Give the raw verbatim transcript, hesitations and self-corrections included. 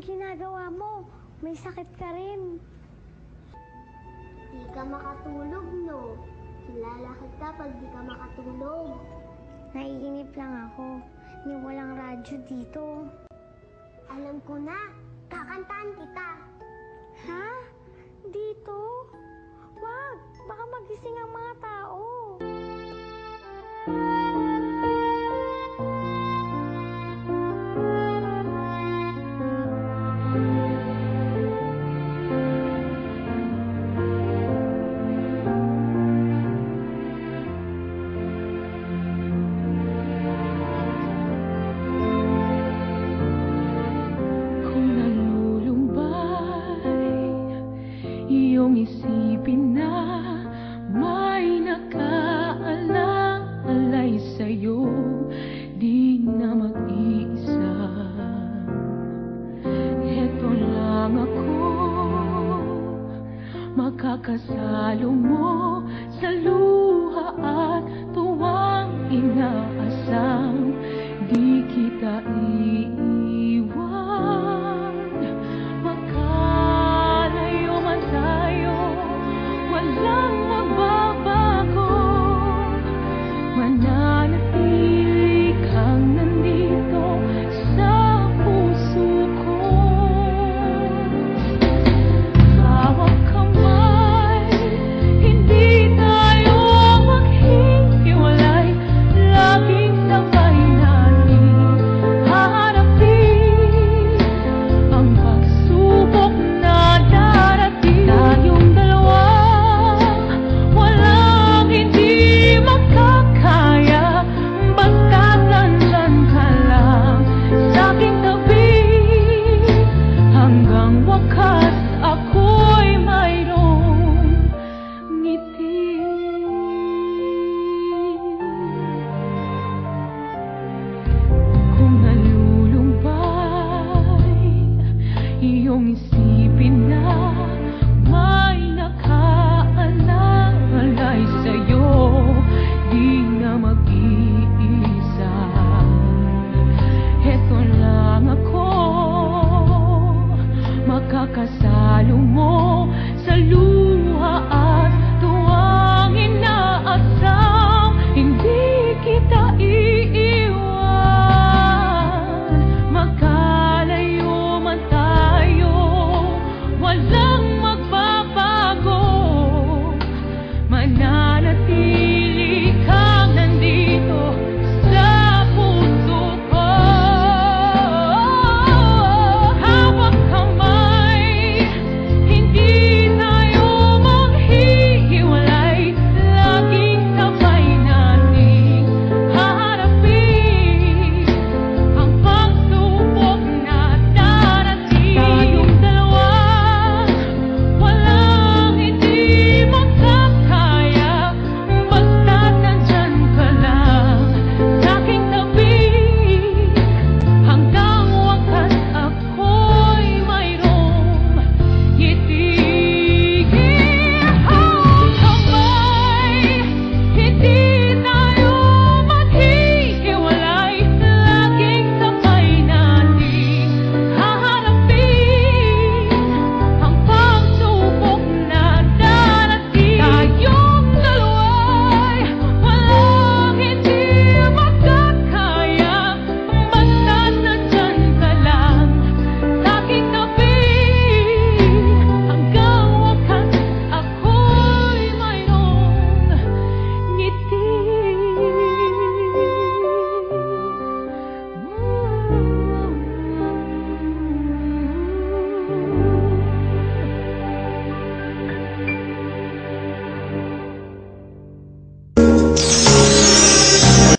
ginagawa mo? May sakit ka rin. Di ka makatulog, no? Kilala kita pag di ka makatulog. Naiinip lang ako. Ni walang radyo dito. Alam ko na. Kakantahan kita. Ha? Dito? Wag! Baka magising ang mga tao. Iyong isipin na may nakaalalay sa'yo, di na mag-iisa. Heto lang ako, makakasalo mo sa luha at tuwang inaasam.